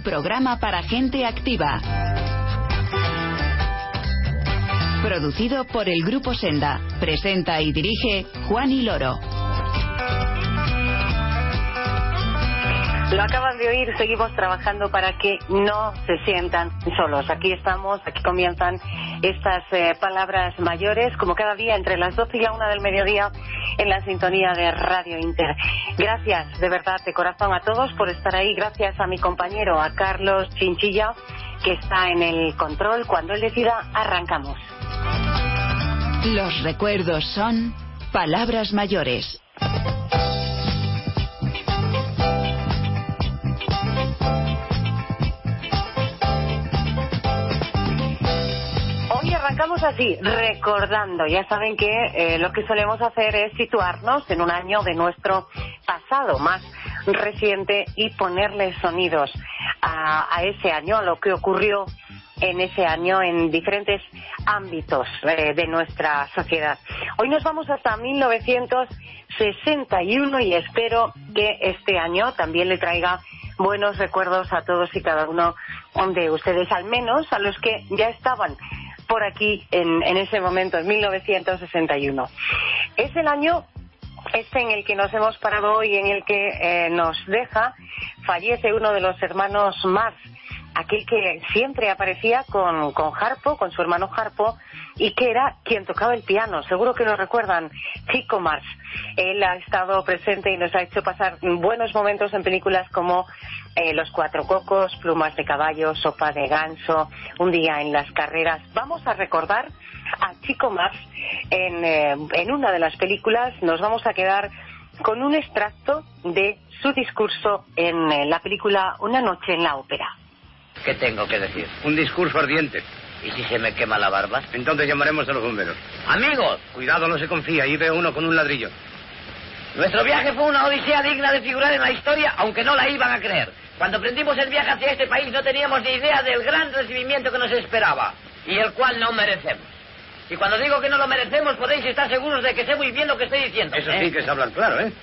programa para gente activa. Producido por el Grupo Senda. Presenta y dirige Juan Loro. Lo acaban de oír, seguimos trabajando para que no se sientan solos. Aquí estamos, aquí comienzan estas palabras mayores, como cada día entre las 12 y la 1 del mediodía en la sintonía de Radio Inter. Gracias, de verdad, de corazón a todos por estar ahí. Gracias a mi compañero, a Carlos Chinchilla, que está en el control. Cuando él decida, arrancamos. Los recuerdos son palabras mayores. Arrancamos así, recordando. Ya saben que lo que solemos hacer es situarnos en un año de nuestro pasado más reciente y ponerle sonidos a ese año, a lo que ocurrió en ese año en diferentes ámbitos de nuestra sociedad. Hoy nos vamos hasta 1961 y espero que este año también le traiga buenos recuerdos a todos y cada uno de ustedes, al menos a los que ya estaban por aquí en ese momento, en 1961. Es el año en el que nos hemos parado hoy, en el que fallece uno de los hermanos Marx, aquel que siempre aparecía con Harpo, con su hermano Harpo, y que era quien tocaba el piano. Seguro que lo recuerdan, Chico Marx. Él ha estado presente y nos ha hecho pasar buenos momentos en películas como Los Cuatro Cocos, Plumas de Caballo, Sopa de Ganso, Un día en las carreras. Vamos a recordar a Chico Marx en una de las películas. Nos vamos a quedar con un extracto de su discurso en la película Una noche en la ópera. ¿Qué tengo que decir? Un discurso ardiente. ¿Y si se me quema la barba? Entonces llamaremos a los bomberos. ¡Amigos! Cuidado, no se confía. Ahí ve uno con un ladrillo. Nuestro viaje fue una odisea digna de figurar en la historia, aunque no la iban a creer. Cuando emprendimos el viaje hacia este país no teníamos ni idea del gran recibimiento que nos esperaba, y el cual no merecemos. Y cuando digo que no lo merecemos, podéis estar seguros de que sé muy bien lo que estoy diciendo. Eso sí que es hablar claro, ¿eh?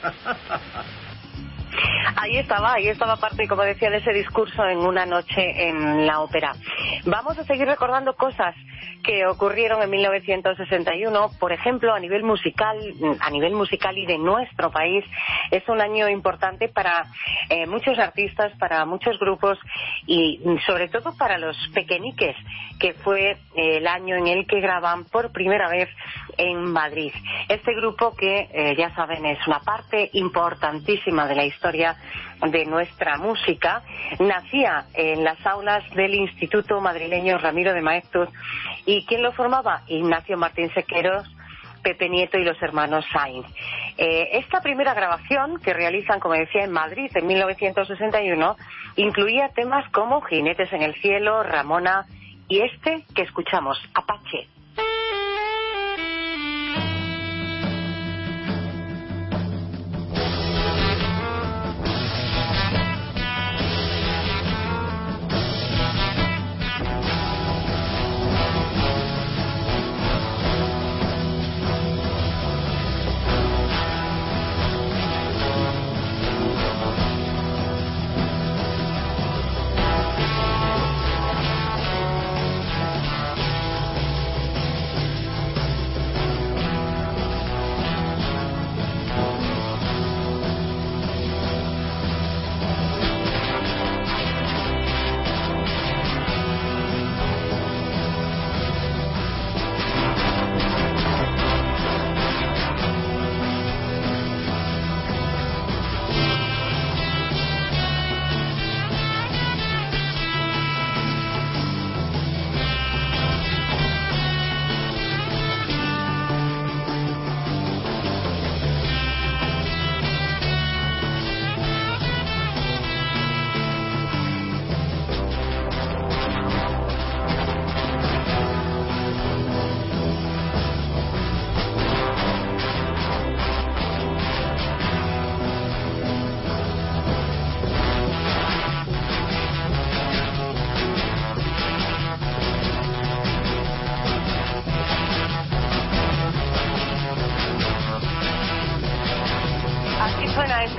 Ahí estaba parte, como decía, de ese discurso en Una noche en la ópera. Vamos a seguir recordando cosas que ocurrieron en 1961, por ejemplo, a nivel musical y de nuestro país. Es un año importante para muchos artistas, para muchos grupos y sobre todo para los pequeñiques, que fue el año en el que graban por primera vez en Madrid. Este grupo que, ya saben, es una parte importantísima de la historia de nuestra música, nacía en las aulas del Instituto Madrileño Ramiro de Maeztu. ¿Y quién lo formaba? Ignacio Martín Sequeros, Pepe Nieto y los hermanos Sainz. Esta primera grabación que realizan, como decía, en Madrid en 1961, incluía temas como Jinetes en el cielo, Ramona y este que escuchamos, Apache.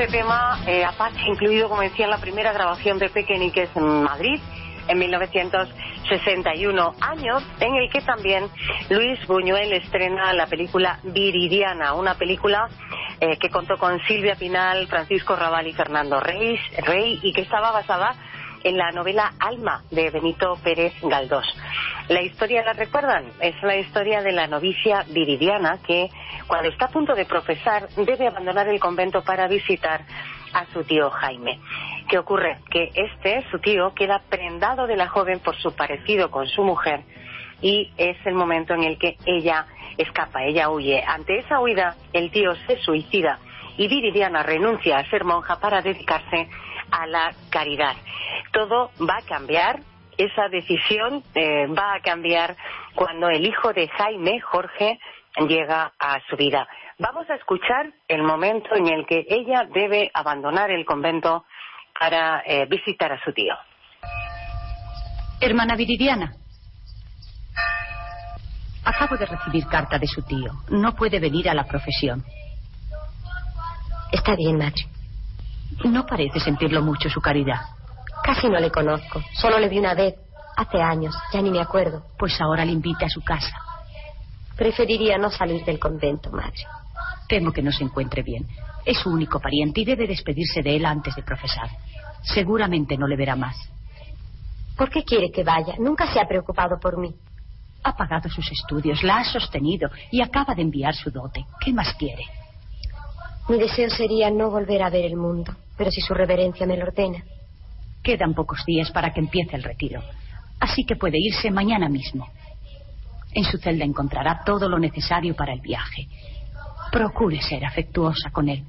este tema, Apache, incluido, como decía, en la primera grabación de Pequeñiques en Madrid, en 1961, año en el que también Luis Buñuel estrena la película Viridiana, una película que contó con Silvia Pinal, Francisco Rabal y Fernando Rey, y que estaba basada en la novela Alma de Benito Pérez Galdós. La historia, ¿la recuerdan? Es la historia de la novicia Viridiana que, cuando está a punto de profesar, debe abandonar el convento para visitar a su tío Jaime. ¿Qué ocurre? Que su tío, queda prendado de la joven por su parecido con su mujer, y es el momento en el que ella escapa, ella huye. Ante esa huida, el tío se suicida y Viridiana renuncia a ser monja para dedicarse a la caridad. Todo va a cambiar, esa decisión va a cambiar cuando el hijo de Jaime, Jorge, llega a su vida. Vamos a escuchar el momento en el que ella debe abandonar el convento para visitar a su tío. Hermana Viridiana, acabo de recibir carta de su tío. No puede venir a la profesión. Está bien, madre. No parece sentirlo mucho su caridad. Casi no le conozco. Solo le vi una vez, hace años. Ya ni me acuerdo. Pues ahora le invita a su casa. Preferiría no salir del convento, madre. Temo que no se encuentre bien. Es su único pariente y debe despedirse de él antes de profesar. Seguramente no le verá más. ¿Por qué quiere que vaya? Nunca se ha preocupado por mí. Ha pagado sus estudios, la ha sostenido y acaba de enviar su dote. ¿Qué más quiere? Mi deseo sería no volver a ver el mundo, pero si su reverencia me lo ordena. Quedan pocos días para que empiece el retiro, así que puede irse mañana mismo. En su celda encontrará todo lo necesario para el viaje. Procure ser afectuosa con él.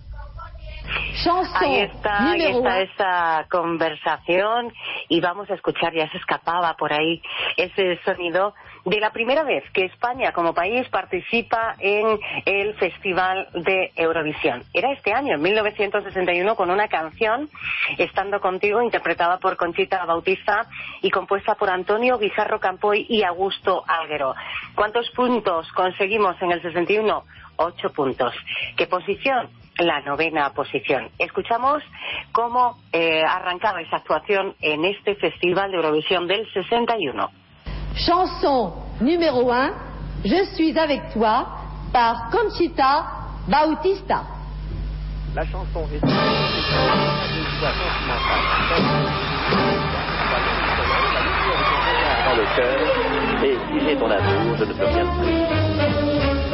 Ahí está esta conversación, y vamos a escuchar, ya se escapaba por ahí ese sonido de la primera vez que España como país participa en el Festival de Eurovisión. Era este año, en 1961, con una canción, Estando Contigo, interpretada por Conchita Bautista y compuesta por Antonio Guijarro Campoy y Augusto Alguero. ¿Cuántos puntos conseguimos en el 61? 8 puntos. ¿Qué posición? La 9ª posición. Escuchamos cómo arrancaba esa actuación en este Festival de Eurovisión del 61. Chanson numéro 1, Je suis avec toi, par Conchita Bautista. La chanson est dans le cœur, et si j'ai ton amour, je ne peux rien plus.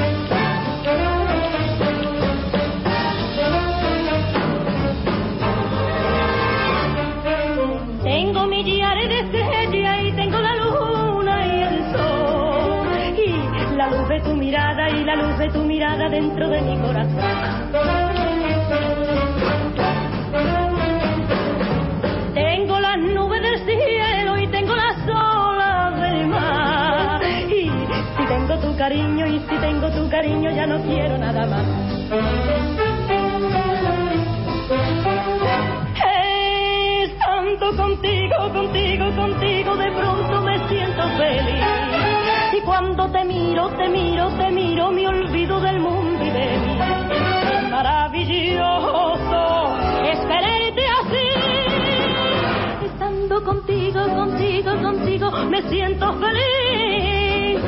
Tengo millares de estrellas y tengo la luna y el sol, y la luz de tu mirada y la luz de tu mirada dentro de mi corazón. Tengo las nubes del cielo y tengo las olas del mar, y si tengo tu cariño y si tengo tu cariño ya no quiero nada más. Contigo, contigo, contigo, de pronto me siento feliz. Y cuando te miro, te miro, te miro, me olvido del mundo y de mí. Es maravilloso, es quererte así. Estando contigo, contigo, contigo, me siento feliz.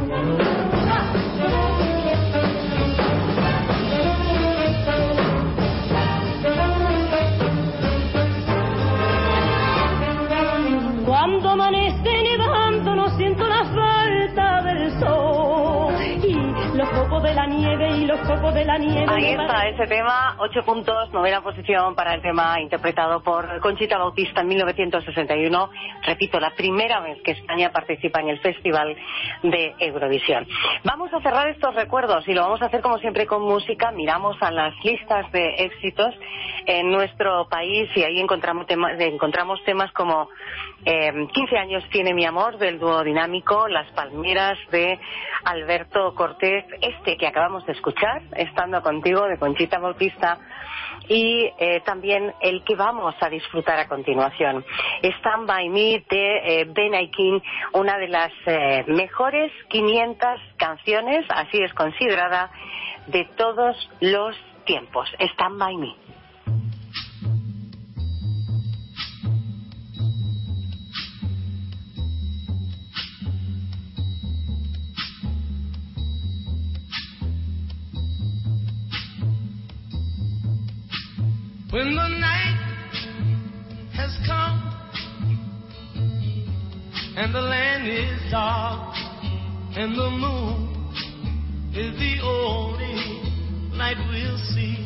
Cuando amanece nevando no siento la falta del sol, y los copos de la nieve y los copos de la nieve. Ahí está ese tema, 8 puntos, 9ª posición para el tema interpretado por Conchita Bautista en 1961. Repito, la primera vez que España participa en el Festival de Eurovisión. Vamos a cerrar estos recuerdos y lo vamos a hacer como siempre con música. Miramos a las listas de éxitos en nuestro país y ahí encontramos temas como 15 años tiene mi amor, del dúo dinámico Las Palmeras, de Alberto Cortés, este que acabamos de escuchar, Estando Contigo, de Conchita Bautista, y también el que vamos a disfrutar a continuación, Stand By Me, de Ben Aikin, una de las mejores 500 canciones, así es considerada, de todos los tiempos. Stand By Me. When the night has come and the land is dark and the moon is the only light we'll see.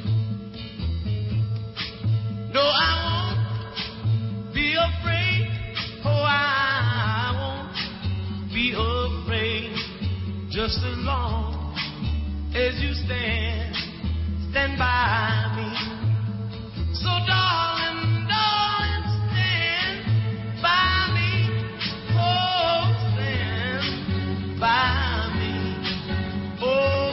No, I won't be afraid. Oh, I won't be afraid. Just as long as you stand by me. So darling, darling, stand by me. Oh, stand by me. Oh,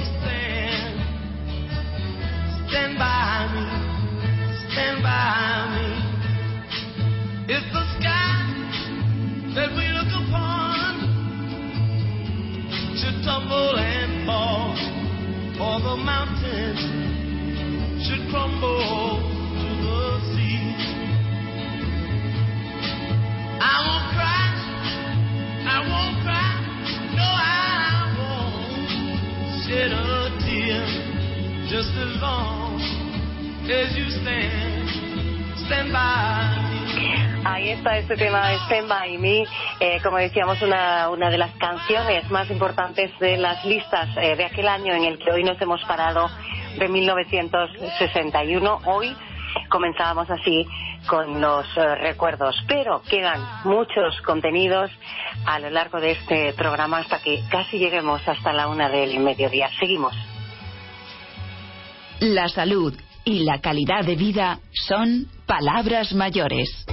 stand by me. Stand by me. It's the sky that we look upon should tumble and fall, or the mountains should crumble to the sea. I won't cry, no, I won't shed a tear, just as long as you stand by me. Ahí está este tema, Stand By Me, como decíamos, una de las canciones más importantes de las listas de aquel año en el que hoy nos hemos parado, de 1961. Hoy comenzábamos así con los recuerdos, pero quedan muchos contenidos a lo largo de este programa hasta que casi lleguemos hasta la 1 del mediodía. Seguimos. La salud y la calidad de vida son palabras mayores.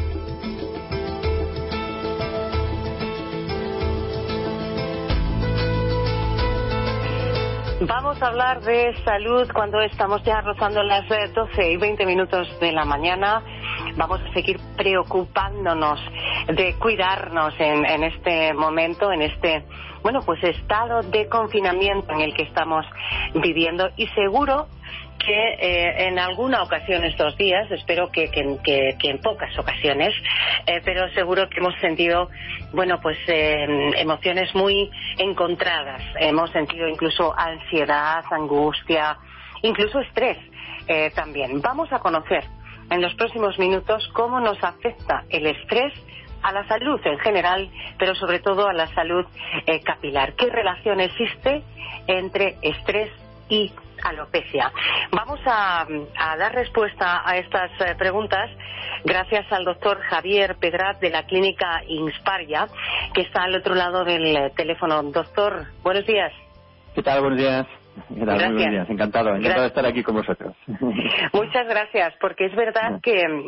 Vamos a hablar de salud cuando estamos ya rozando las 12 y 20 minutos de la mañana. Vamos a seguir preocupándonos de cuidarnos en este momento, en este, estado de confinamiento en el que estamos viviendo, y seguro que en alguna ocasión estos días, espero que en pocas ocasiones, pero seguro que hemos sentido, emociones muy encontradas. Hemos sentido incluso ansiedad, angustia, incluso estrés también. Vamos a conocer en los próximos minutos cómo nos afecta el estrés a la salud en general, pero sobre todo a la salud capilar. ¿Qué relación existe entre estrés y alopecia? Vamos a dar respuesta a estas preguntas gracias al doctor Javier Pedraz de la clínica Insparia, que está al otro lado del teléfono. Doctor, buenos días. ¿Qué tal? Buenos días. ¿Qué tal? Muy buenos días. Encantado de estar aquí con vosotros. Muchas gracias, porque es verdad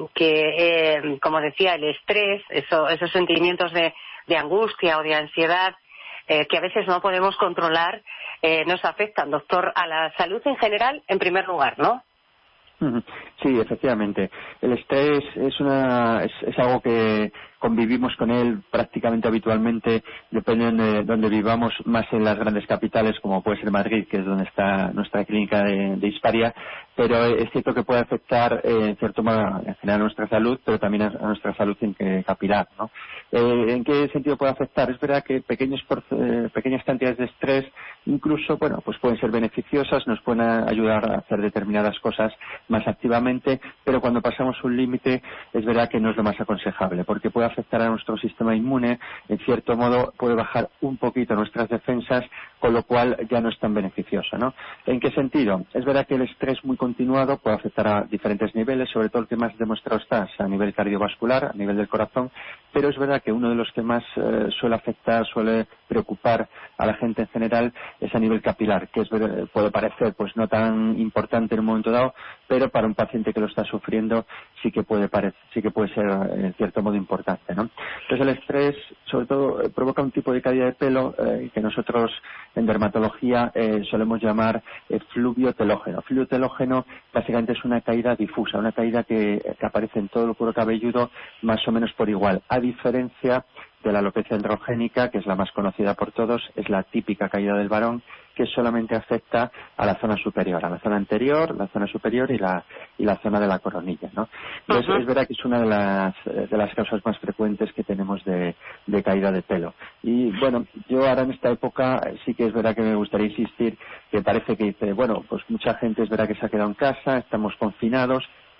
que como decía, el estrés, esos sentimientos de angustia o de ansiedad que a veces no podemos controlar, nos afectan, doctor, a la salud en general, en primer lugar, ¿no? Sí, efectivamente. El estrés es algo que convivimos con él prácticamente habitualmente, depende de donde vivamos, más en las grandes capitales como puede ser Madrid, que es donde está nuestra clínica de Insparia, pero es cierto que puede afectar en cierto modo en general a nuestra salud, pero también a nuestra salud capilar, ¿no? ¿En qué sentido puede afectar? Es verdad que pequeñas cantidades de estrés incluso, pues pueden ser beneficiosas, nos pueden ayudar a hacer determinadas cosas más activamente, pero cuando pasamos un límite es verdad que no es lo más aconsejable, porque puede afectar a nuestro sistema inmune, en cierto modo puede bajar un poquito nuestras defensas, con lo cual ya no es tan beneficioso, ¿no? ¿En qué sentido? Es verdad que el estrés muy continuado puede afectar a diferentes niveles, sobre todo el que más demostrado está a nivel cardiovascular, a nivel del corazón, pero es verdad que uno de los que más suele preocupar a la gente en general es a nivel capilar, que puede parecer no tan importante en un momento dado, pero para un paciente que lo está sufriendo sí que puede ser en cierto modo importante, ¿no? Entonces el estrés sobre todo provoca un tipo de caída de pelo que nosotros en dermatología solemos llamar fluvio telógeno. Fluvio telógeno básicamente es una caída difusa, una caída que aparece en todo el cuero cabelludo más o menos por igual, a diferencia de la alopecia androgénica, que es la más conocida por todos, es la típica caída del varón, que solamente afecta a la zona superior, a la zona anterior, la zona superior y la zona de la coronilla, ¿no? Entonces, es verdad que es una de las causas más frecuentes que tenemos de caída de pelo. Y bueno, yo ahora en esta época sí que es verdad que me gustaría insistir que parece que dice, mucha gente es verdad que se ha quedado en casa, estamos confinados,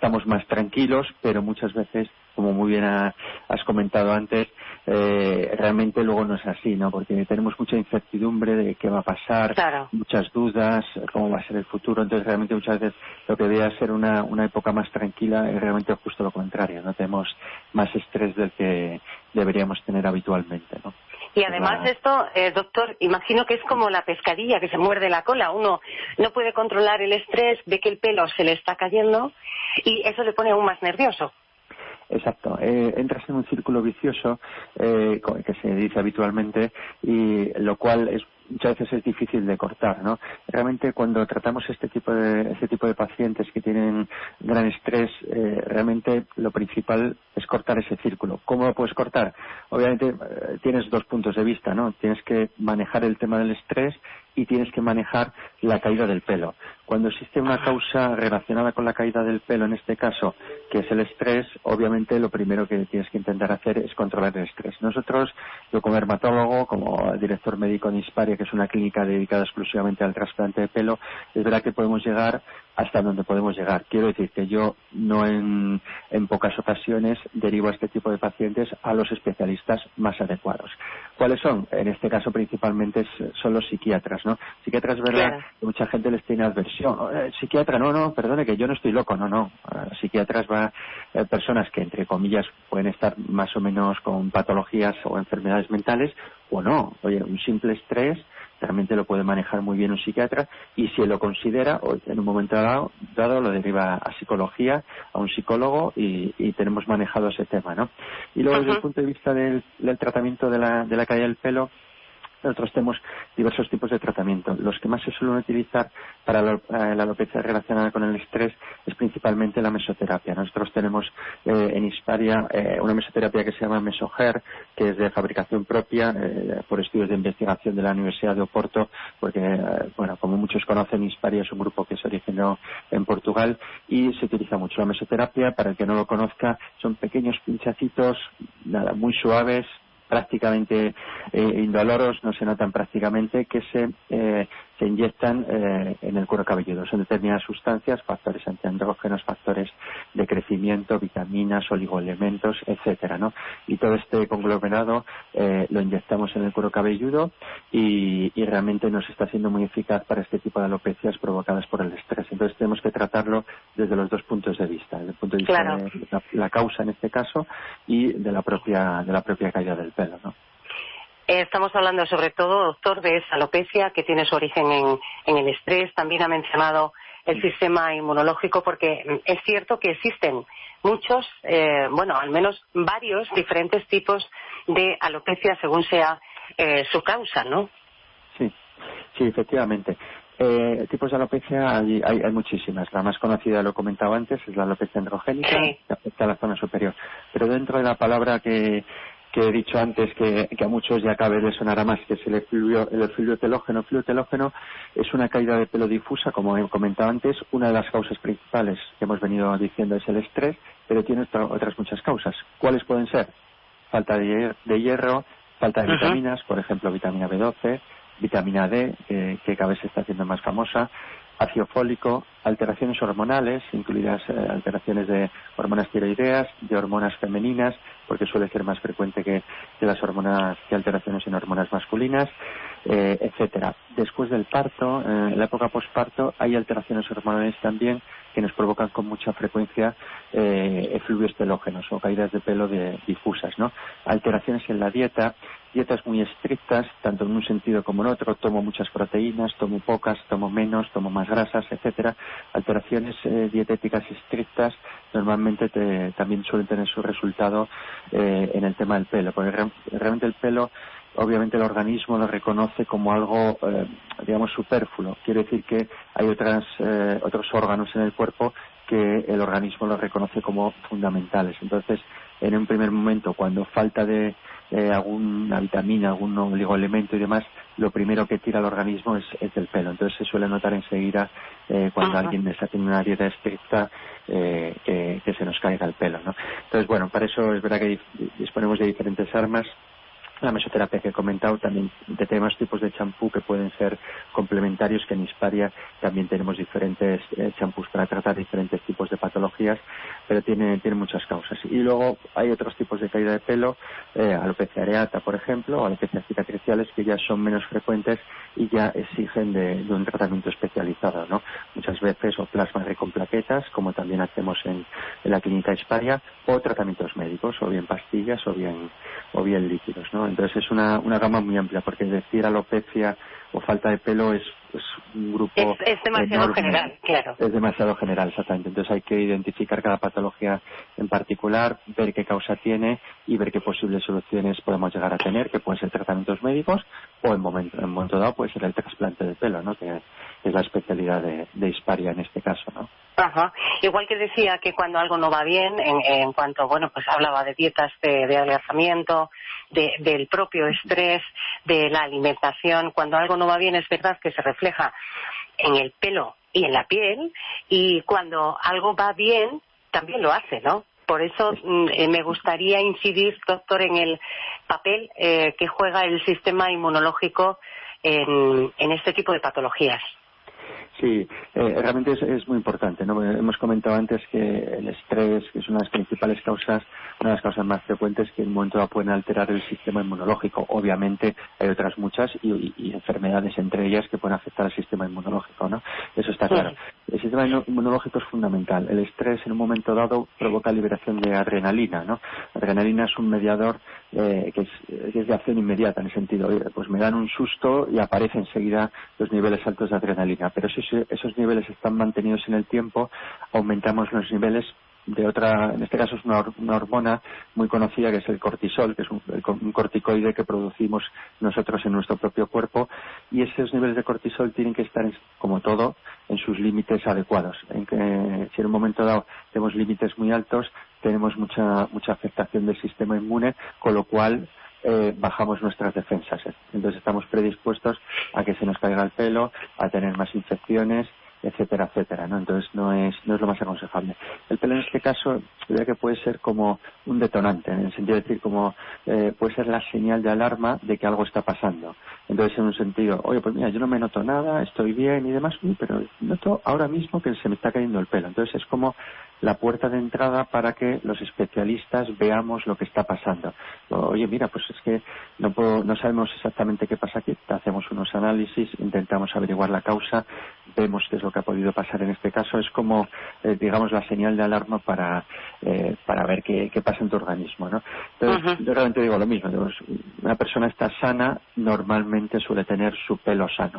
estamos más tranquilos, pero muchas veces, como muy bien has comentado antes, realmente luego no es así, ¿no? Porque tenemos mucha incertidumbre de qué va a pasar, claro, muchas dudas, cómo va a ser el futuro. Entonces realmente muchas veces lo que debería ser una época más tranquila es realmente justo lo contrario, ¿no? Tenemos más estrés del que deberíamos tener habitualmente, ¿no? Y además esto, doctor, imagino que es como la pescadilla que se muerde la cola. Uno no puede controlar el estrés, ve que el pelo se le está cayendo y eso le pone aún más nervioso. Exacto. Entras en un círculo vicioso que se dice habitualmente, y lo cual muchas veces es difícil de cortar, ¿no? Realmente cuando tratamos este tipo de pacientes que tienen gran estrés, realmente lo principal es cortar ese círculo. ¿Cómo lo puedes cortar? Obviamente tienes dos puntos de vista, ¿no? Tienes que manejar el tema del estrés y tienes que manejar la caída del pelo. Cuando existe una causa relacionada con la caída del pelo, en este caso, que es el estrés, obviamente lo primero que tienes que intentar hacer es controlar el estrés. Nosotros, yo como dermatólogo, como director médico de Insparia, que es una clínica dedicada exclusivamente al trasplante de pelo, es verdad que podemos llegar hasta donde podemos llegar. Quiero decir que yo no en pocas ocasiones derivo a este tipo de pacientes a los especialistas más adecuados. ¿Cuáles son? En este caso principalmente son los psiquiatras, ¿no? Psiquiatras, ¿verdad? Claro. Mucha gente les tiene adversión. Psiquiatra, no, perdone, que yo no estoy loco, no. Psiquiatras personas que, entre comillas, pueden estar más o menos con patologías o enfermedades mentales, o no. Oye, un simple estrés realmente lo puede manejar muy bien un psiquiatra, y si él lo considera, o en un momento dado lo deriva a psicología, a un psicólogo, y tenemos manejado ese tema, ¿no? Y luego, desde el punto de vista del tratamiento de la caída del pelo, nosotros tenemos diversos tipos de tratamiento. Los que más se suelen utilizar para la alopecia relacionada con el estrés es principalmente la mesoterapia. Nosotros tenemos en Insparia una mesoterapia que se llama Mesoger, que es de fabricación propia por estudios de investigación de la Universidad de Oporto, porque, como muchos conocen, Insparia es un grupo que se originó en Portugal y se utiliza mucho. La mesoterapia, para el que no lo conozca, son pequeños pinchacitos, muy suaves, prácticamente indoloros, no se notan prácticamente, que se inyectan en el cuero cabelludo. Son determinadas sustancias, factores antiandrógenos, factores de crecimiento, vitaminas, oligoelementos, etcétera, ¿no? Y todo este conglomerado lo inyectamos en el cuero cabelludo y realmente nos está siendo muy eficaz para este tipo de alopecias provocadas por el estrés. Entonces tenemos que tratarlo desde los dos puntos de vista, desde el punto de vista de la causa en este caso y de la propia caída del pelo, ¿no? Estamos hablando sobre todo, doctor, de esa alopecia que tiene su origen en el estrés. También ha mencionado el sistema inmunológico, porque es cierto que existen muchos, al menos varios diferentes tipos de alopecia según sea su causa, ¿no? Sí, efectivamente. Tipos de alopecia hay muchísimas. La más conocida, lo he comentado antes, es la alopecia androgénica, que afecta a la zona superior. Pero dentro de la palabra que he dicho antes, que a muchos ya cabe de sonar más, que es el efluvio telógeno. El efluvio telógeno es una caída de pelo difusa, como he comentado antes. Una de las causas principales que hemos venido diciendo es el estrés, pero tiene otras muchas causas. ¿Cuáles pueden ser? Falta de hierro, falta de vitaminas, por ejemplo, vitamina B12, vitamina D, que cada vez se está haciendo más famosa, ácido fólico, alteraciones hormonales, incluidas alteraciones de hormonas tiroideas, de hormonas femeninas, porque suele ser más frecuente que las hormonas, que alteraciones en hormonas masculinas, etcétera. Después del parto, en la época posparto, hay alteraciones hormonales también que nos provocan con mucha frecuencia efluvios telógenos o caídas de pelo difusas, ¿no? Alteraciones en la dieta, dietas muy estrictas, tanto en un sentido como en otro. Tomo muchas proteínas, tomo pocas, tomo menos, tomo más grasas, etcétera. Alteraciones dietéticas estrictas normalmente también suelen tener su resultado en el tema del pelo, porque realmente el pelo, obviamente el organismo lo reconoce como algo, superfluo. Quiere decir que hay otros órganos en el cuerpo que el organismo lo reconoce como fundamentales. Entonces, en un primer momento, cuando falta de alguna vitamina, algún oligoelemento y demás, lo primero que tira al organismo es el pelo. Entonces se suele notar enseguida cuando alguien está teniendo una dieta estricta que se nos caiga el pelo, ¿no? Entonces, para eso es verdad que disponemos de diferentes armas. la mesoterapia que he comentado, también tenemos tipos de champú que pueden ser complementarios, que en Hisparia también tenemos diferentes champús para tratar diferentes tipos de patologías, pero tiene muchas causas. Y luego hay otros tipos de caída de pelo, alopecia areata, por ejemplo, o alopecias cicatriciales, que ya son menos frecuentes y ya exigen de un tratamiento especializado, ¿no? Muchas veces o plasma con plaquetas, como también hacemos en la clínica Hisparia, o tratamientos médicos, o bien pastillas o bien líquidos, ¿no? Entonces es una gama muy amplia, porque decir alopecia o falta de pelo es un grupo es demasiado enorme. general, claro. Es demasiado general, exactamente. Entonces hay que identificar cada patología en particular, ver qué causa tiene y ver qué posibles soluciones podemos llegar a tener, que pueden ser tratamientos médicos o en momento dado puede ser el trasplante de pelo, ¿no? Que es la especialidad de Hisparia en este caso, ¿no? Ajá. Igual que decía que cuando algo no va bien, en cuanto, bueno, pues hablaba de dietas de adelgazamiento, del propio estrés, de la alimentación, cuando algo no va bien es verdad que se refleja en el pelo y en la piel, y cuando algo va bien también lo hace, ¿no? Por eso me gustaría incidir, doctor, en el papel que juega el sistema inmunológico en este tipo de patologías. Sí, realmente es muy importante, ¿no? Hemos comentado antes que el estrés, que es una de las principales causas, una de las causas más frecuentes que en un momento dado pueden alterar el sistema inmunológico. Obviamente hay otras muchas y enfermedades entre ellas que pueden afectar al sistema inmunológico, ¿no? Eso está claro. El sistema inmunológico es fundamental. El estrés en un momento dado provoca liberación de adrenalina, ¿no? La adrenalina es un mediador que es de acción inmediata, en el sentido, pues me dan un susto y aparece enseguida los niveles altos de adrenalina, pero si esos niveles están mantenidos en el tiempo, aumentamos los niveles de otra, en este caso es una hormona muy conocida, que es el cortisol, que es un corticoide que producimos nosotros en nuestro propio cuerpo, y esos niveles de cortisol tienen que estar, como todo, en sus límites adecuados. Si en un momento dado tenemos límites muy altos, tenemos mucha afectación del sistema inmune, con lo cual bajamos nuestras defensas. Entonces estamos predispuestos a que se nos caiga el pelo, a tener más infecciones, etcétera, etcétera, ¿no? Entonces no es lo más aconsejable. El pelo en este caso, creo que puede ser como un detonante, en el sentido de decir, como puede ser la señal de alarma de que algo está pasando. Entonces, en un sentido, oye, pues mira, yo no me noto nada, estoy bien y demás, pero noto ahora mismo que se me está cayendo el pelo. Entonces es como la puerta de entrada para que los especialistas veamos lo que está pasando. Oye, mira, pues es que no sabemos exactamente qué pasa aquí. Hacemos unos análisis, intentamos averiguar la causa, vemos qué es lo que ha podido pasar en este caso. Es como, digamos, la señal de alarma para ver qué pasa en tu organismo, ¿no? Entonces, yo realmente digo lo mismo. Una persona está sana, normalmente suele tener su pelo sano.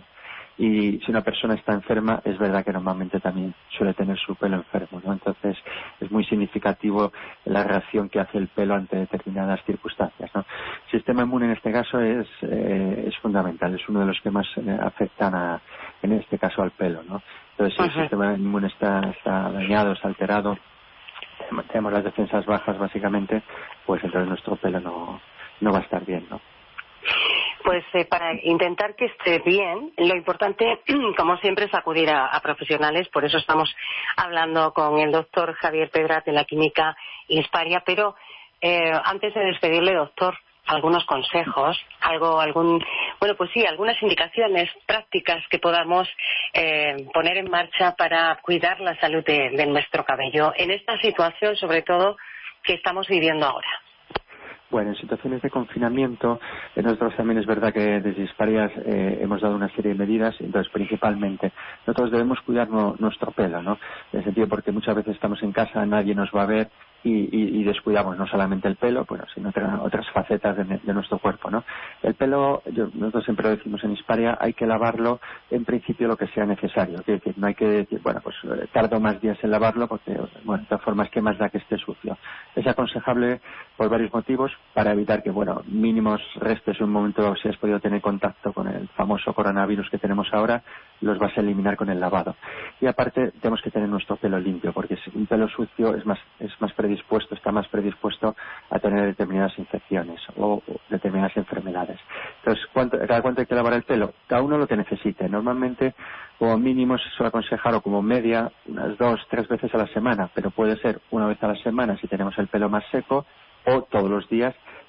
Y si una persona está enferma, es verdad que normalmente también suele tener su pelo enfermo, ¿no? Entonces es muy significativo la reacción que hace el pelo ante determinadas circunstancias, ¿no? El sistema inmune en este caso es fundamental, es uno de los que más afectan en este caso al pelo, ¿no? Entonces si el sistema inmune está dañado, está alterado, tenemos las defensas bajas básicamente, pues entonces nuestro pelo no va a estar bien, ¿no? Pues para intentar que esté bien, lo importante, como siempre, es acudir a profesionales. Por eso estamos hablando con el doctor Javier Pedrat de la clínica Hisparia. Pero antes de despedirle, doctor, algunos consejos, algunas indicaciones prácticas que podamos poner en marcha para cuidar la salud de nuestro cabello en esta situación, sobre todo, que estamos viviendo ahora. Bueno, en situaciones de confinamiento, nosotros también es verdad que desde Hisparias hemos dado una serie de medidas. Entonces, principalmente, nosotros debemos cuidar nuestro pelo, ¿no? En el sentido porque muchas veces estamos en casa, nadie nos va a ver y descuidamos no solamente el pelo, sino otras facetas de nuestro cuerpo, ¿no? El pelo, nosotros siempre lo decimos en Hisparia, hay que lavarlo en principio lo que sea necesario. Es decir, no hay que decir, tardo más días en lavarlo porque, de todas formas, ¿qué más da que esté sucio? Es aconsejable por varios motivos, para evitar que, mínimos restos en un momento, si has podido tener contacto con el famoso coronavirus que tenemos ahora, los vas a eliminar con el lavado. Y aparte, tenemos que tener nuestro pelo limpio, porque un pelo sucio está más predispuesto a tener determinadas infecciones o determinadas enfermedades. Entonces, ¿cada cuánto hay que lavar el pelo? Cada uno lo que necesite. Normalmente, como mínimo, se suele aconsejar, o como media, unas 2-3 veces a la semana, pero puede ser una vez a la semana si tenemos el pelo más seco, o todos los días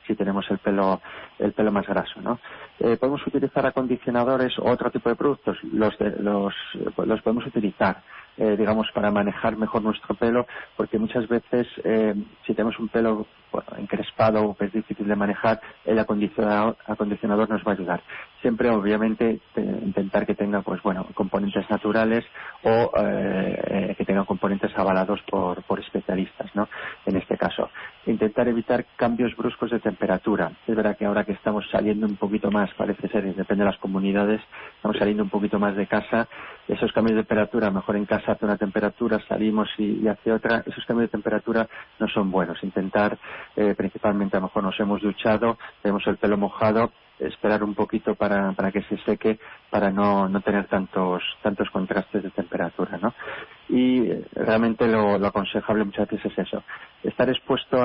si tenemos el pelo más graso, ¿no? Podemos utilizar acondicionadores o otro tipo de productos, los podemos utilizar, digamos, para manejar mejor nuestro pelo, porque muchas veces si tenemos un pelo encrespado o que es difícil de manejar, el acondicionador nos va a ayudar. Siempre, obviamente, intentar que tenga, pues bueno, componentes naturales o que tenga componentes avalados por especialistas, ¿no? En este caso, intentar evitar cambios bruscos de temperatura. Es verdad que ahora que estamos saliendo un poquito más, parece ser, depende de las comunidades, estamos saliendo un poquito más de casa, esos cambios de temperatura, mejor en casa hace una temperatura, salimos y hace otra, esos cambios de temperatura no son buenos. Intentar, principalmente, a lo mejor nos hemos duchado, tenemos el pelo mojado, esperar un poquito para que se seque, para no tener tantos contrastes de temperatura, ¿no? Y realmente lo aconsejable muchas veces es eso, estar expuesto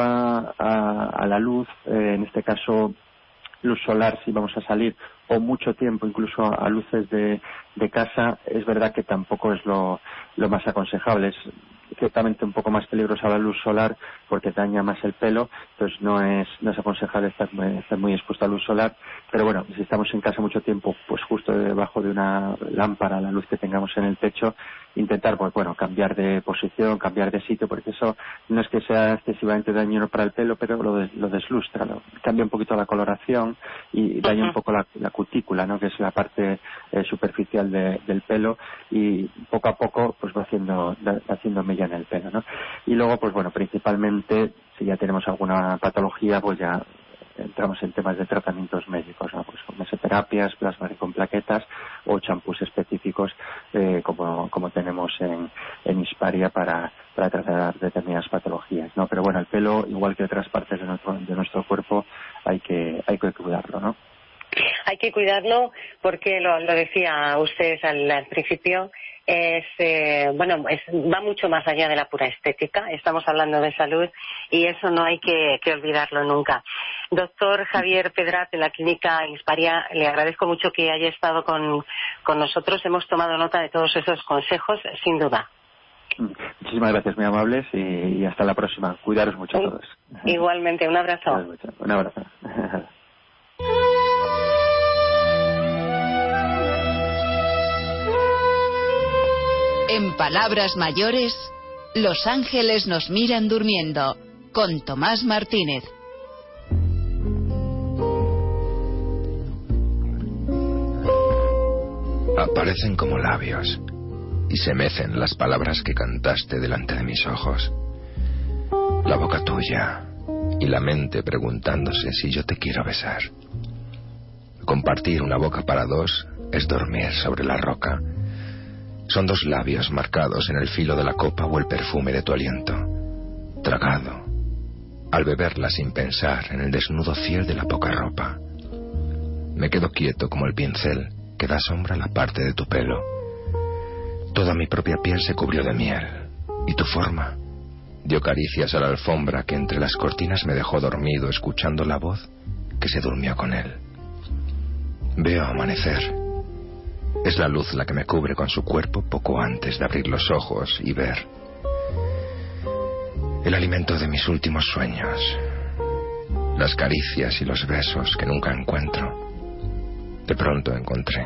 a la luz, en este caso luz solar si vamos a salir, o mucho tiempo incluso a luces de casa. Es verdad que tampoco es lo más aconsejable, es ciertamente un poco más peligrosa la luz solar porque daña más el pelo, entonces no es aconsejable estar muy expuesto a luz solar, pero bueno, si estamos en casa mucho tiempo, pues justo debajo de una lámpara, la luz que tengamos en el techo, intentar, pues bueno, cambiar de posición, cambiar de sitio, porque eso no es que sea excesivamente dañino para el pelo, pero lo deslustra, cambia un poquito la coloración y daña un poco la cutícula, ¿no? Que es la parte superficial del pelo, y poco a poco pues va haciendo mella en el pelo, ¿no? Y luego, pues bueno, principalmente si ya tenemos alguna patología, pues ya entramos en temas de tratamientos médicos, ¿no? Pues con mesoterapias, plasma con plaquetas o champús específicos, como tenemos en Hisparia para tratar determinadas patologías, ¿no? Pero bueno, el pelo, igual que otras partes de nuestro cuerpo, hay que cuidarlo, ¿no? Hay que cuidarlo porque lo decía usted al principio, va mucho más allá de la pura estética. Estamos hablando de salud y eso no hay que olvidarlo nunca. Doctor Javier Pedrat, de la clínica Hisparia, le agradezco mucho que haya estado con nosotros. Hemos tomado nota de todos esos consejos, sin duda. Muchísimas gracias, muy amables, y hasta la próxima. Cuidaros mucho a todos. Igualmente, un abrazo. Un abrazo. En Palabras Mayores, Los ángeles nos miran durmiendo, con Tomás Martínez. Aparecen como labios y se mecen las palabras que cantaste delante de mis ojos. La boca tuya y la mente preguntándose si yo te quiero besar. Compartir una boca para dos es dormir sobre la roca. Son dos labios marcados en el filo de la copa o el perfume de tu aliento, tragado, al beberla sin pensar en el desnudo fiel de la poca ropa. Me quedo quieto como el pincel que da sombra a la parte de tu pelo. Toda mi propia piel se cubrió de miel, y tu forma dio caricias a la alfombra que entre las cortinas me dejó dormido escuchando la voz que se durmió con él. Veo amanecer. Es la luz la que me cubre con su cuerpo poco antes de abrir los ojos y ver el alimento de mis últimos sueños, las caricias y los besos que nunca encuentro. De pronto encontré.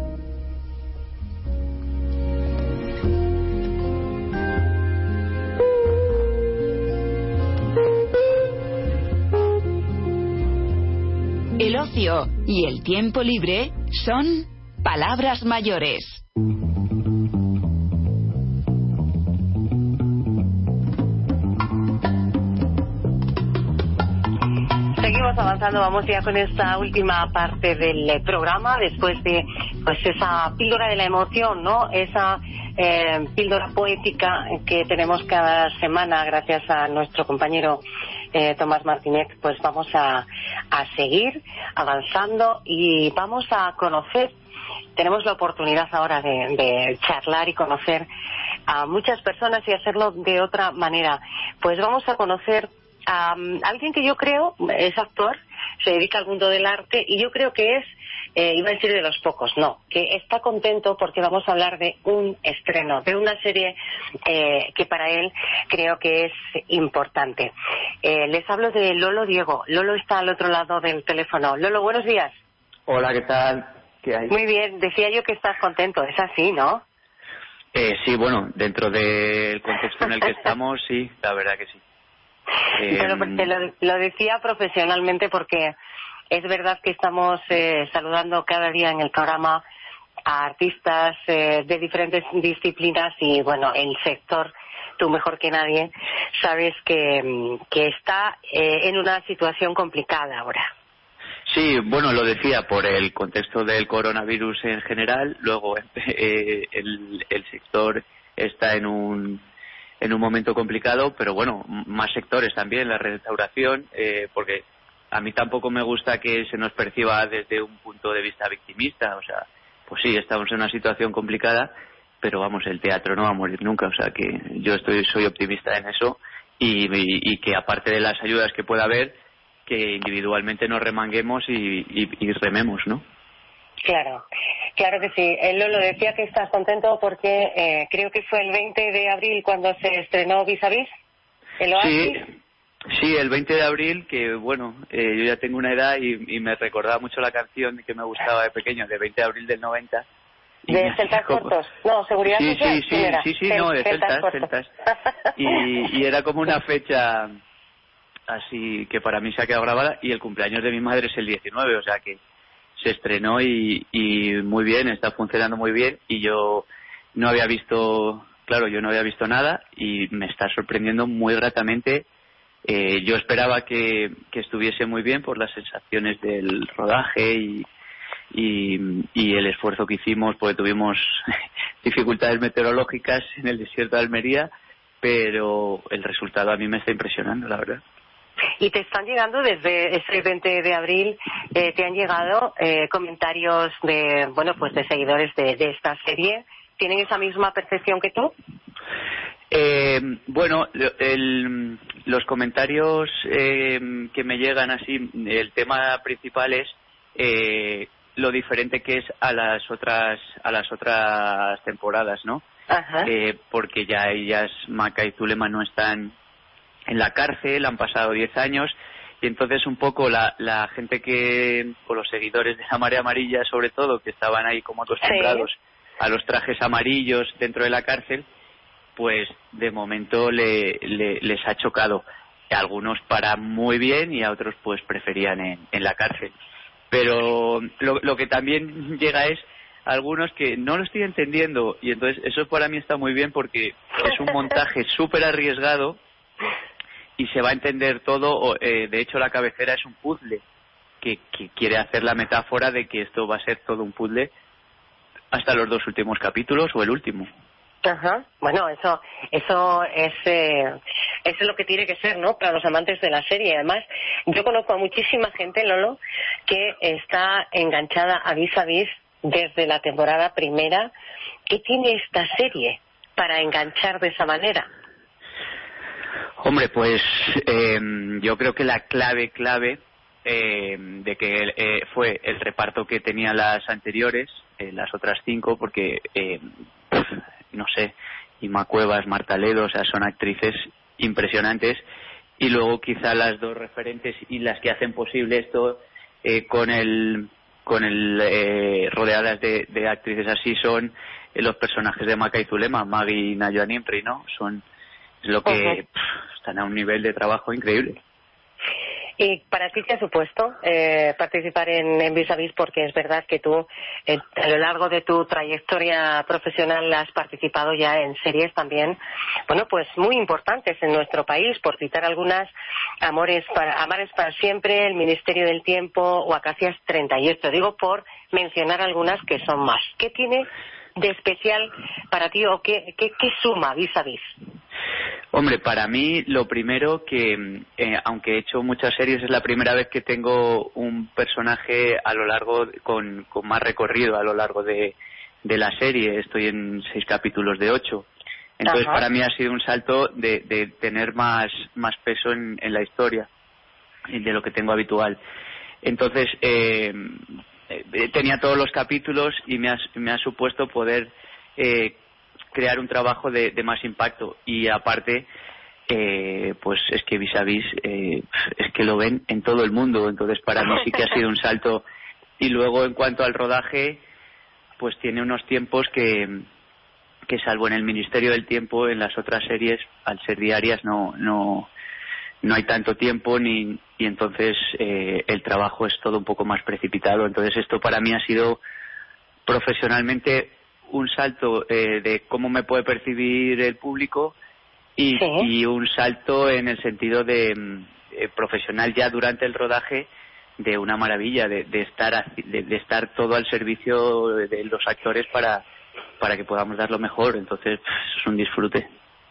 El ocio y el tiempo libre son Palabras Mayores. Seguimos avanzando, vamos ya con esta última parte del programa, después de esa píldora de la emoción, ¿no? Esa píldora poética que tenemos cada semana gracias a nuestro compañero Tomás Martínez. Pues vamos a seguir avanzando y vamos a conocer. Tenemos la oportunidad ahora de charlar y conocer a muchas personas y hacerlo de otra manera. Pues vamos a conocer a alguien que yo creo es actor, se dedica al mundo del arte y yo creo que es iba a decir de los pocos, no, que está contento porque vamos a hablar de un estreno, de una serie que para él creo que es importante. Les hablo de Lolo Diego. Lolo está al otro lado del teléfono. Lolo, buenos días. Hola, ¿qué tal? ¿Qué hay? Muy bien, decía yo que estás contento, es así, ¿no? Sí, bueno, dentro del contexto en el que estamos, sí, la verdad que sí. Pero te lo decía profesionalmente porque es verdad que estamos saludando cada día en el programa a artistas de diferentes disciplinas y, bueno, el sector, tú mejor que nadie, sabes que está en una situación complicada ahora. Sí, bueno, lo decía por el contexto del coronavirus en general. Luego el sector está en un momento complicado, pero bueno, más sectores también, la restauración, porque a mí tampoco me gusta que se nos perciba desde un punto de vista victimista. O sea, pues sí, estamos en una situación complicada, pero vamos, el teatro no va a morir nunca. O sea, que yo soy optimista en eso y que aparte de las ayudas que pueda haber, que individualmente nos remanguemos y rememos, ¿no? Claro que sí. Lolo, decía que estás contento porque creo que fue el 20 de abril cuando se estrenó Vis a Vis, ¿el Oasis? Sí, el 20 de abril, que bueno, yo ya tengo una edad y me recordaba mucho la canción que me gustaba de pequeño, de 20 de abril del 90. ¿De Celtas Cortos? No, Seguridad Social. Sí, no, de Celtas. Y era como una fecha así que para mí se ha quedado grabada, y el cumpleaños de mi madre es el 19, o sea que se estrenó y muy bien, está funcionando muy bien, y yo no había visto nada y me está sorprendiendo muy gratamente. Yo esperaba que estuviese muy bien por las sensaciones del rodaje y el esfuerzo que hicimos, porque tuvimos dificultades meteorológicas en el desierto de Almería, pero el resultado a mí me está impresionando, la verdad. Y te están llegando desde ese 20 de abril, te han llegado comentarios de, bueno, pues de seguidores de esta serie. ¿Tienen esa misma percepción que tú? Bueno, los comentarios que me llegan así, el tema principal es lo diferente que es a las otras temporadas, ¿no? Ajá. Porque ya ellas, Maca y Zulema, no están en la cárcel, han pasado 10 años, y entonces un poco la gente o los seguidores de la Marea Amarilla, sobre todo, que estaban ahí como acostumbrados a los trajes amarillos dentro de la cárcel, pues de momento les ha chocado. A algunos para muy bien y a otros pues preferían en la cárcel. Pero lo que también llega es algunos que no lo estoy entendiendo, y entonces eso para mí está muy bien porque es un montaje súper arriesgado y se va a entender todo. De hecho, la cabecera es un puzzle que quiere hacer la metáfora de que esto va a ser todo un puzzle hasta los 2 últimos capítulos o el último. Ajá. Bueno, eso es lo que tiene que ser, ¿no? Para los amantes de la serie. Además, yo conozco a muchísima gente, Lolo, que está enganchada a Vis a Vis desde la temporada primera. ¿Qué tiene esta serie para enganchar de esa manera? Hombre, pues yo creo que la clave de que fue el reparto que tenían las anteriores, las otras 5, porque no sé, Ima Cuevas, Marta Ledo, o sea, son actrices impresionantes, y luego quizá las 2 referentes y las que hacen posible esto con el rodeadas de actrices así son los personajes de Maca y Zulema, Maggie y Nayoa Nimri, ¿no? Es lo que están a un nivel de trabajo increíble. Y para ti, ¿qué ha supuesto participar en Vis a Vis? Porque es verdad que tú, a lo largo de tu trayectoria profesional, has participado ya en series también, bueno, pues muy importantes en nuestro país, por citar algunas: Amares para siempre, El Ministerio del Tiempo o Acacias 38. Digo por mencionar algunas que son más. ¿Qué tiene de especial para ti o qué suma Vis a Vis? Hombre, para mí lo primero que, aunque he hecho muchas series, es la primera vez que tengo un personaje a lo largo, con más recorrido a lo largo de la serie. Estoy en 6 capítulos de 8. Entonces, para mí ha sido un salto de tener más peso en la historia de lo que tengo habitual. Entonces, tenía todos los capítulos y me ha supuesto poder crear un trabajo de más impacto. Y aparte, pues es que Vis a Vis es que lo ven en todo el mundo, entonces para mí sí que ha sido un salto. Y luego, en cuanto al rodaje, pues tiene unos tiempos que salvo en el Ministerio del Tiempo, en las otras series, al ser diarias, no hay tanto tiempo y entonces el trabajo es todo un poco más precipitado. Entonces esto para mí ha sido profesionalmente un salto de cómo me puede percibir el público y un salto en el sentido de profesional ya durante el rodaje, de una maravilla, de estar todo al servicio de los actores para que podamos dar lo mejor. Entonces es un disfrute.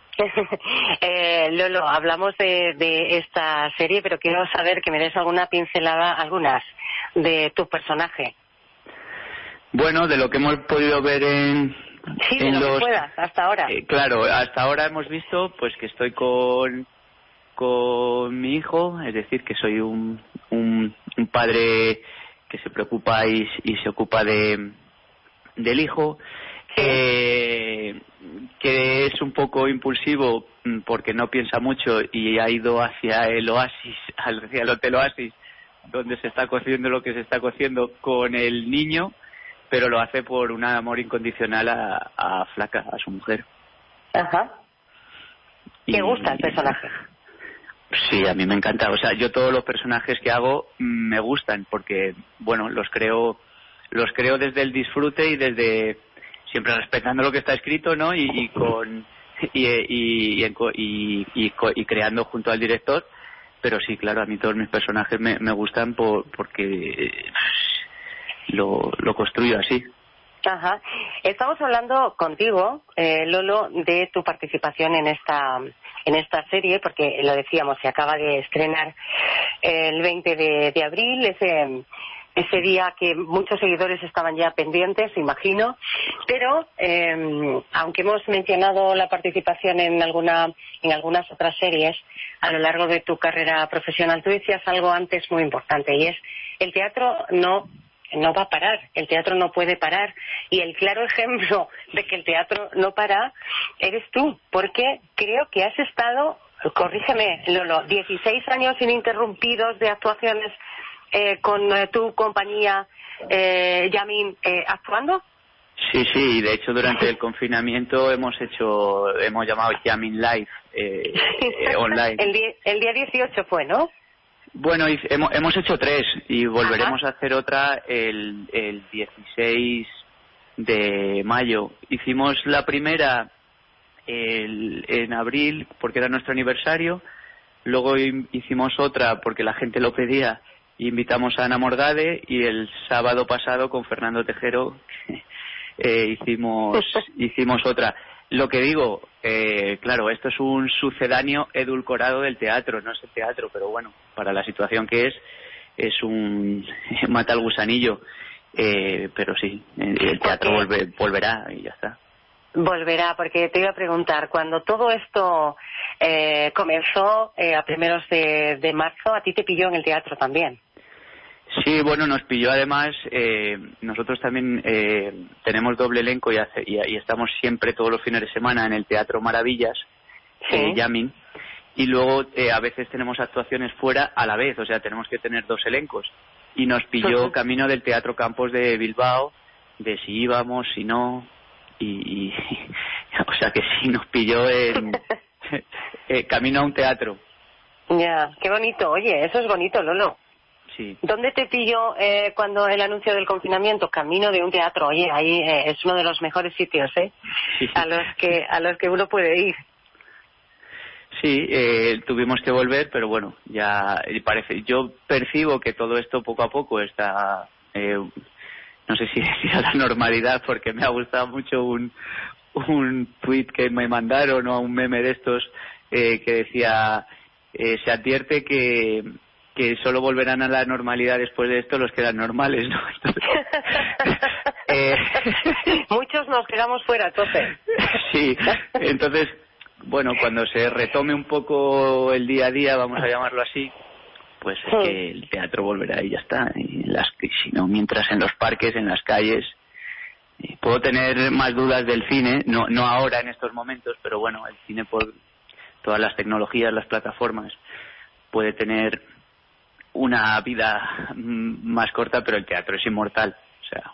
Lolo, hablamos de esta serie, pero quiero saber que me des alguna pincelada, algunas, de tu personaje. Bueno, de lo que hemos podido ver en lo que puedas, hasta ahora. Claro, hasta ahora hemos visto pues que estoy con mi hijo, es decir, que soy un padre que se preocupa y se ocupa del hijo, que es un poco impulsivo porque no piensa mucho y ha ido hacia el oasis, hacia el Hotel Oasis, donde se está cociendo lo que se está cociendo con el niño, pero lo hace por un amor incondicional a Flaca, a su mujer. Ajá. ¿Te gusta el personaje? Sí, a mí me encanta. O sea, yo todos los personajes que hago me gustan porque, bueno, los creo desde el disfrute y desde siempre respetando lo que está escrito, ¿no? Y creando junto al director. Pero sí, claro, a mí todos mis personajes me gustan porque lo construyo así. Ajá. Estamos hablando contigo, Lolo, de tu participación en esta serie, porque lo decíamos, se acaba de estrenar el 20 de abril, ese día que muchos seguidores estaban ya pendientes, imagino, pero aunque hemos mencionado la participación en algunas otras series a lo largo de tu carrera profesional, tú decías algo antes muy importante, y es el teatro no va a parar, el teatro no puede parar, y el claro ejemplo de que el teatro no para eres tú, porque creo que has estado, corrígeme Lolo, 16 años ininterrumpidos de actuaciones con tu compañía Yamin actuando. Sí, de hecho durante el confinamiento hemos llamado Yamin Live online. El día 18 fue, ¿no? Bueno, hemos hecho 3 y volveremos a hacer otra el 16 de mayo. Hicimos la primera en abril porque era nuestro aniversario, luego hicimos otra porque la gente lo pedía y invitamos a Ana Morgade, y el sábado pasado con Fernando Tejero hicimos otra. Lo que digo, claro, esto es un sucedáneo edulcorado del teatro, no es el teatro, pero bueno, para la situación que es un mata al gusanillo, pero sí, el teatro volverá y ya está. Volverá, porque te iba a preguntar, cuando todo esto comenzó a primeros de marzo, a ti te pilló en el teatro también. Sí, bueno, nos pilló además, nosotros también tenemos doble elenco y estamos siempre todos los fines de semana en el Teatro Maravillas, Yamin, y luego a veces tenemos actuaciones fuera a la vez, o sea, tenemos que tener 2 elencos, y nos pilló camino del Teatro Campos de Bilbao, de si íbamos, si no, y o sea que sí nos pilló en camino a un teatro. Ya, qué bonito, oye, eso es bonito, Lolo. Sí. ¿Dónde te pilló cuando el anuncio del confinamiento? Camino de un teatro. Oye, ahí es uno de los mejores sitios, sí. a los que uno puede ir. Sí, tuvimos que volver, pero bueno, ya parece. Yo percibo que todo esto poco a poco está, no sé si decir a la normalidad, porque me ha gustado mucho un tuit que me mandaron, o un meme de estos que decía, se advierte que solo volverán a la normalidad después de esto los que eran normales, ¿no? Entonces, muchos nos quedamos fuera, entonces. Sí, entonces, bueno, cuando se retome un poco el día a día, vamos a llamarlo así, pues es que el teatro volverá y ya está. Y si no, mientras en los parques, en las calles. Puedo tener más dudas del cine, no ahora en estos momentos, pero bueno, el cine por todas las tecnologías, las plataformas, puede tener una vida más corta, pero el teatro es inmortal, o sea.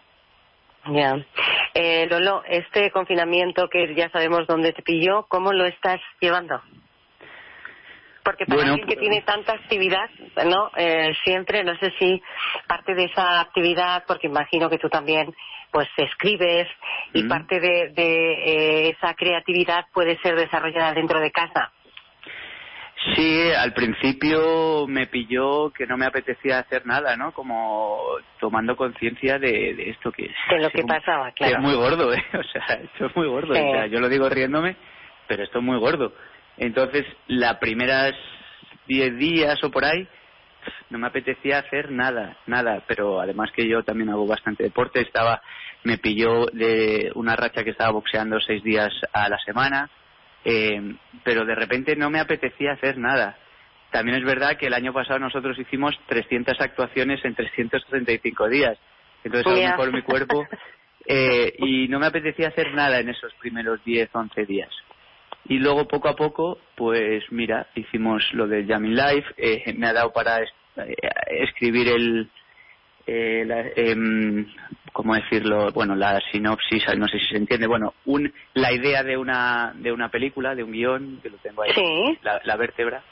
Ya. Lolo, este confinamiento que ya sabemos dónde te pilló, ¿cómo lo estás llevando? Porque para alguien que tiene tanta actividad, ¿no? Siempre, no sé si parte de esa actividad, porque imagino que tú también pues escribes y parte de esa creatividad puede ser desarrollada dentro de casa. Sí, al principio me pilló que no me apetecía hacer nada, ¿no? Como tomando conciencia de esto que es. De lo que pasaba, claro. Que es muy gordo, ¿eh? O sea, esto es muy gordo. Sí. O sea, yo lo digo riéndome, pero esto es muy gordo. Entonces, las primeras 10 días o por ahí, no me apetecía hacer nada, pero además que yo también hago bastante deporte, me pilló de una racha que estaba boxeando 6 días a la semana, pero de repente no me apetecía hacer nada. También es verdad que el año pasado nosotros hicimos 300 actuaciones en 365 días, entonces a lo mejor mi cuerpo, y no me apetecía hacer nada en esos primeros 10, 11 días. Y luego poco a poco, pues mira, hicimos lo de Jamming Live, me ha dado para escribir ¿cómo decirlo? Bueno, la sinopsis, no sé si se entiende, bueno, la idea de una película, de un guión, que lo tengo ahí, sí. la vértebra.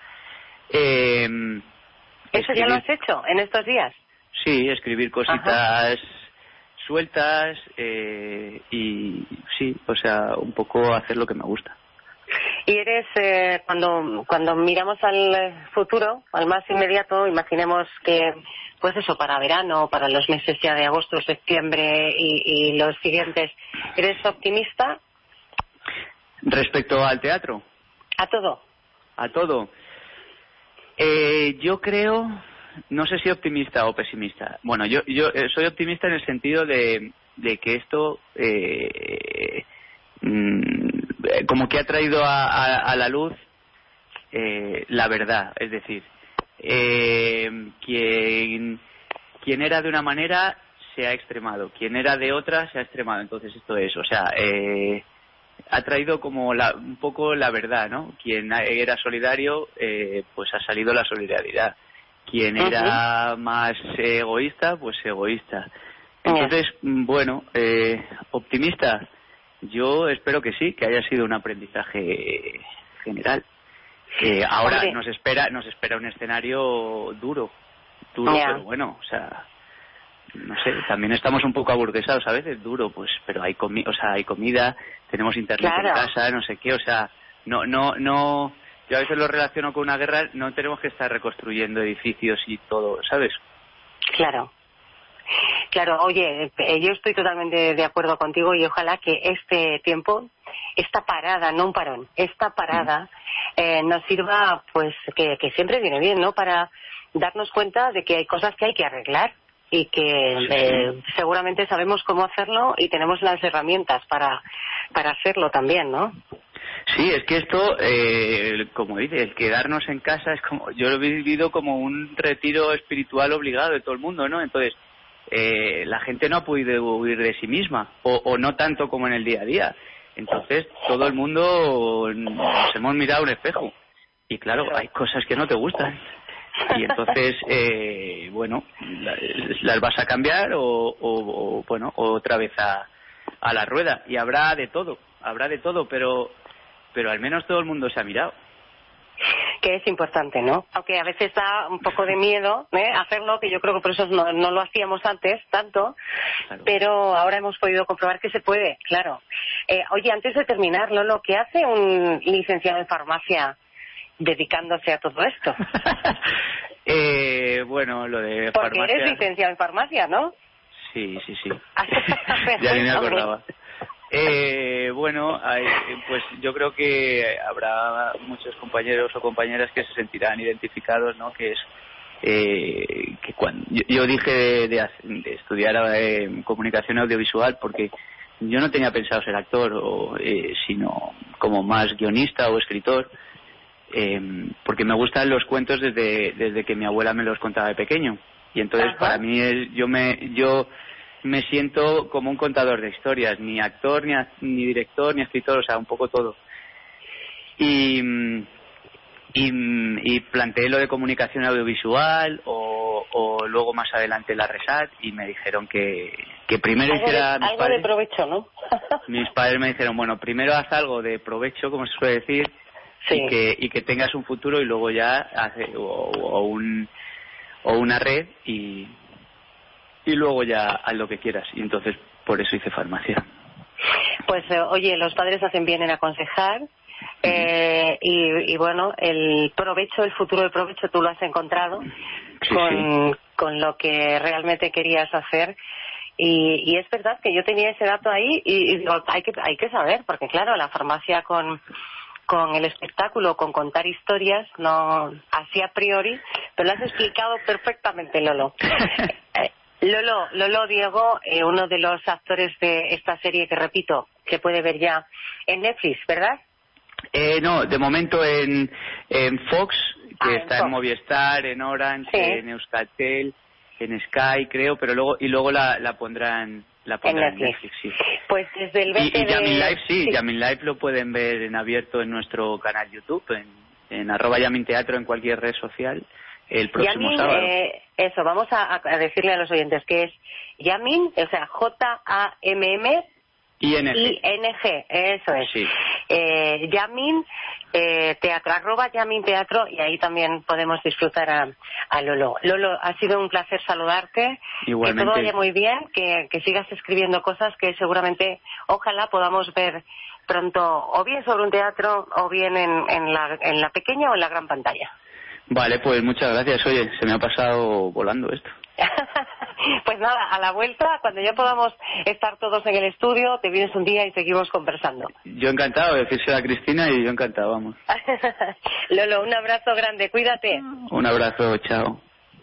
¿Eso ya lo has hecho en estos días? Sí, escribir cositas sueltas y sí, o sea, un poco hacer lo que me gusta. Y eres, cuando miramos al futuro, al más inmediato, imaginemos que, pues eso, para verano, para los meses ya de agosto, septiembre y los siguientes, ¿eres optimista? ¿Respecto al teatro? A todo. A todo. Yo creo, no sé si optimista o pesimista. Bueno, yo soy optimista en el sentido de que esto como que ha traído a la luz la verdad, es decir, quien era de una manera se ha extremado, quien era de otra se ha extremado. Entonces esto es, o sea, ha traído como un poco la verdad, ¿no? Quien era solidario, pues ha salido la solidaridad. Quien era más egoísta, pues egoísta. Entonces, bueno, optimista. Yo espero que sí, que haya sido un aprendizaje general. Ahora nos espera un escenario duro, pero bueno, o sea, no sé, también estamos un poco aburguesados a veces, duro, pues, pero hay comida, tenemos internet en casa, no sé qué, o sea, no, yo a veces lo relaciono con una guerra, no tenemos que estar reconstruyendo edificios y todo, ¿sabes? Claro, oye, yo estoy totalmente de acuerdo contigo y ojalá que este tiempo, esta parada, no un parón, esta parada nos sirva, pues, que siempre viene bien, ¿no? Para darnos cuenta de que hay cosas que hay que arreglar y que seguramente sabemos cómo hacerlo y tenemos las herramientas para hacerlo también, ¿no? Sí, es que esto, como dice, el quedarnos en casa es como, yo lo he vivido como un retiro espiritual obligado de todo el mundo, ¿no? Entonces, la gente no ha podido huir de sí misma, o no tanto como en el día a día. Entonces, todo el mundo nos hemos mirado a un espejo. Y claro, hay cosas que no te gustan. Y entonces, bueno, las vas a cambiar o bueno, otra vez a la rueda. Y habrá de todo, pero al menos todo el mundo se ha mirado. Que es importante, ¿no? Aunque a veces da un poco de miedo hacerlo, que yo creo que por eso no lo hacíamos antes tanto, pero ahora hemos podido comprobar que se puede, claro. Oye, antes de terminar, Lolo, ¿qué hace un licenciado en farmacia dedicándose a todo esto? Bueno, lo de porque farmacia... eres licenciado en farmacia, ¿no? Sí. Ya ni me acordaba. Bueno, pues yo creo que habrá muchos compañeros o compañeras que se sentirán identificados, ¿no? Que es que cuando yo dije de estudiar comunicación audiovisual porque yo no tenía pensado ser actor sino como más guionista o escritor, porque me gustan los cuentos desde que mi abuela me los contaba de pequeño. Y entonces para mí yo me siento como un contador de historias, ni actor, ni director, ni escritor, o sea, un poco todo. Y planteé lo de comunicación audiovisual o luego más adelante la RESAT, y me dijeron que primero hiciera algo de provecho, ¿no? Mis padres me dijeron, bueno, primero haz algo de provecho, como se suele decir, sí, y que tengas un futuro, y luego ya hace o una red y luego ya haz lo que quieras. Y entonces por eso hice farmacia. Pues oye, los padres hacen bien en aconsejar. Y bueno, el futuro de provecho tú lo has encontrado, sí, con lo que realmente querías hacer. Y es verdad que yo tenía ese dato ahí y digo, hay que saber, porque claro, la farmacia con el espectáculo, con contar historias, no así a priori, pero lo has explicado perfectamente, Lolo. Lolo Diego, uno de los actores de esta serie que, repito, se puede ver ya en Netflix, ¿verdad? No, de momento en Fox, que está en Fox. Movistar, en Orange, sí, en Euskaltel, en Sky, creo, pero luego la pondrán en Netflix, sí. Pues desde el 20 y Yamin Live, sí, Yamin Live lo pueden ver en abierto en nuestro canal YouTube, en @YaminTeatro, en cualquier red social, el próximo sábado. Eso, vamos a decirle a los oyentes que es Yamin, o sea, JAMM ING, eso es. Sí. Yamin Teatro, @Yamin Teatro, y ahí también podemos disfrutar a Lolo. Lolo, ha sido un placer saludarte. Igualmente. Que todo vaya muy bien, que sigas escribiendo cosas que seguramente, ojalá podamos ver pronto, o bien sobre un teatro, o bien en la pequeña o en la gran pantalla. Vale, pues muchas gracias. Oye, se me ha pasado volando esto. Pues nada, a la vuelta, cuando ya podamos estar todos en el estudio, te vienes un día y seguimos conversando. Yo encantado, decirse a Cristina, y yo encantado, vamos. Lolo, un abrazo grande, cuídate. Un abrazo, chao.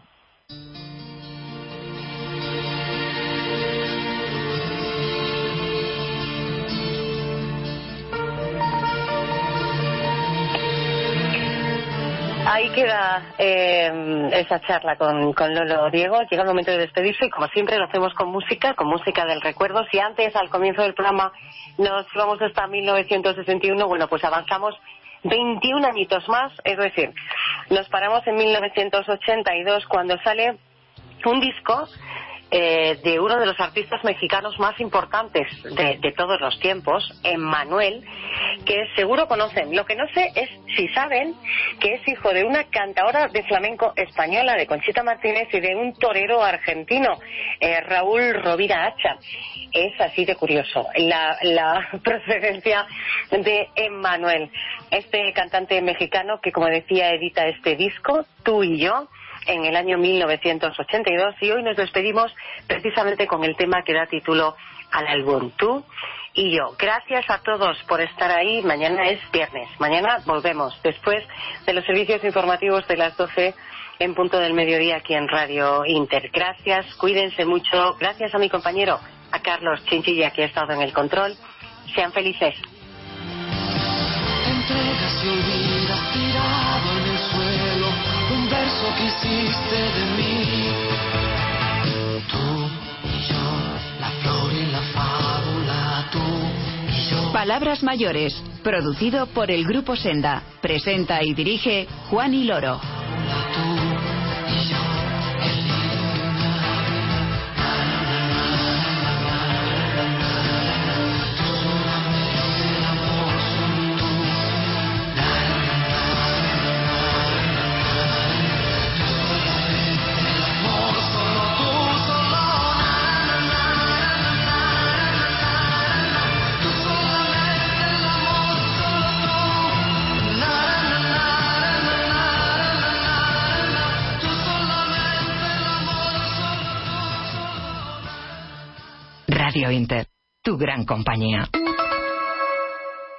Ahí queda esa charla con Lolo Diego. Llega el momento de despedirse y, como siempre, lo hacemos con música del recuerdo. Si antes, al comienzo del programa, nos íbamos hasta 1961, bueno, pues avanzamos 21 añitos más, es decir, nos paramos en 1982 cuando sale un disco de uno de los artistas mexicanos más importantes de todos los tiempos, Emmanuel, que seguro conocen. Lo que no sé es si saben que es hijo de una cantadora de flamenco española, de Conchita Martínez, y de un torero argentino, Raúl Rovira Hacha. Es así de curioso la procedencia de Emmanuel, este cantante mexicano que, como decía, edita este disco, Tú y Yo, en el año 1982, y hoy nos despedimos precisamente con el tema que da título al álbum, Tú y Yo. Gracias a todos por estar ahí. Mañana es viernes, mañana volvemos después de los servicios informativos de las 12 en punto del mediodía aquí en Radio Inter. Gracias, cuídense mucho. Gracias a mi compañero, a Carlos Chinchilla, que ha estado en el control. Sean felices. Entregas y olvidas tirado en el suelo un verso que hiciste de mí. Tú y yo, la flor y la fábula, tú y yo. Palabras mayores, producido por el Grupo Senda. Presenta y dirige Juan y Loro. Radio Inter, tu gran compañía.